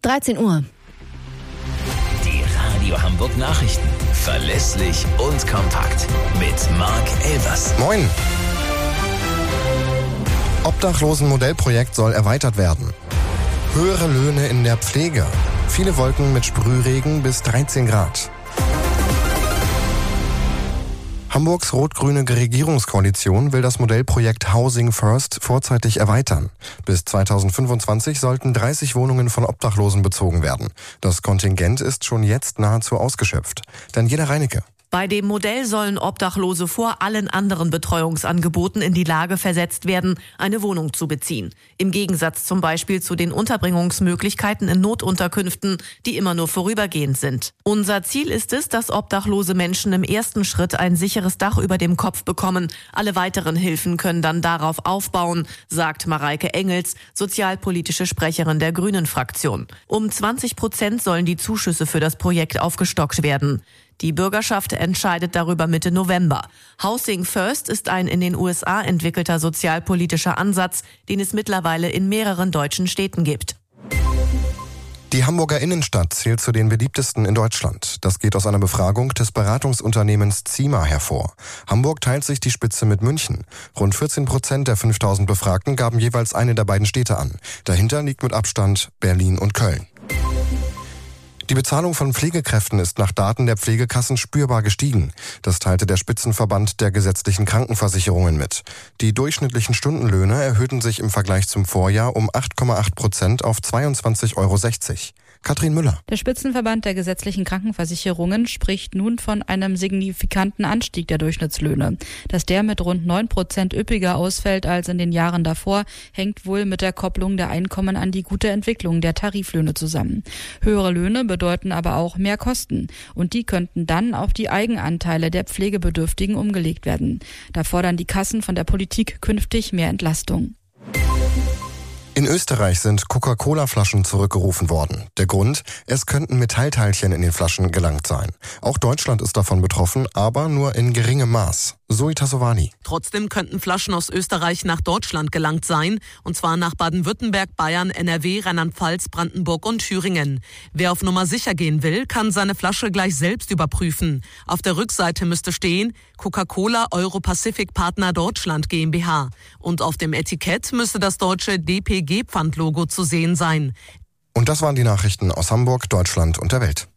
13 Uhr. Die Radio Hamburg Nachrichten. Verlässlich und kompakt. Mit Marc Elvers. Moin. Obdachlosen-Modellprojekt soll erweitert werden. Höhere Löhne in der Pflege. Viele Wolken mit Sprühregen bis 13 Grad. Hamburgs rot-grüne Regierungskoalition will das Modellprojekt Housing First vorzeitig erweitern. Bis 2025 sollten 30 Wohnungen von Obdachlosen bezogen werden. Das Kontingent ist schon jetzt nahezu ausgeschöpft. Daniela Reinecke. Bei dem Modell sollen Obdachlose vor allen anderen Betreuungsangeboten in die Lage versetzt werden, eine Wohnung zu beziehen. Im Gegensatz zum Beispiel zu den Unterbringungsmöglichkeiten in Notunterkünften, die immer nur vorübergehend sind. Unser Ziel ist es, dass obdachlose Menschen im ersten Schritt ein sicheres Dach über dem Kopf bekommen. Alle weiteren Hilfen können dann darauf aufbauen, sagt Mareike Engels, sozialpolitische Sprecherin der Grünen-Fraktion. Um 20% sollen die Zuschüsse für das Projekt aufgestockt werden. Die Bürgerschaft entscheidet darüber Mitte November. Housing First ist ein in den USA entwickelter sozialpolitischer Ansatz, den es mittlerweile in mehreren deutschen Städten gibt. Die Hamburger Innenstadt zählt zu den beliebtesten in Deutschland. Das geht aus einer Befragung des Beratungsunternehmens Zima hervor. Hamburg teilt sich die Spitze mit München. Rund 14% der 5000 Befragten gaben jeweils eine der beiden Städte an. Dahinter liegt mit Abstand Berlin und Köln. Die Bezahlung von Pflegekräften ist nach Daten der Pflegekassen spürbar gestiegen. Das teilte der Spitzenverband der gesetzlichen Krankenversicherungen mit. Die durchschnittlichen Stundenlöhne erhöhten sich im Vergleich zum Vorjahr um 8,8% auf 22,60 €. Katrin Müller. Der Spitzenverband der gesetzlichen Krankenversicherungen spricht nun von einem signifikanten Anstieg der Durchschnittslöhne. Dass der mit rund 9% üppiger ausfällt als in den Jahren davor, hängt wohl mit der Kopplung der Einkommen an die gute Entwicklung der Tariflöhne zusammen. Höhere Löhne bedeuten aber auch mehr Kosten. Und die könnten dann auf die Eigenanteile der Pflegebedürftigen umgelegt werden. Da fordern die Kassen von der Politik künftig mehr Entlastung. In Österreich sind Coca-Cola-Flaschen zurückgerufen worden. Der Grund? Es könnten Metallteilchen in den Flaschen gelangt sein. Auch Deutschland ist davon betroffen, aber nur in geringem Maß. Zoe Tassovani. Trotzdem könnten Flaschen aus Österreich nach Deutschland gelangt sein, und zwar nach Baden-Württemberg, Bayern, NRW, Rheinland-Pfalz, Brandenburg und Thüringen. Wer auf Nummer sicher gehen will, kann seine Flasche gleich selbst überprüfen. Auf der Rückseite müsste stehen Coca-Cola Euro-Pacific Partner Deutschland GmbH. Und auf dem Etikett müsste das deutsche DPG-Pfandlogo zu sehen sein. Und das waren die Nachrichten aus Hamburg, Deutschland und der Welt.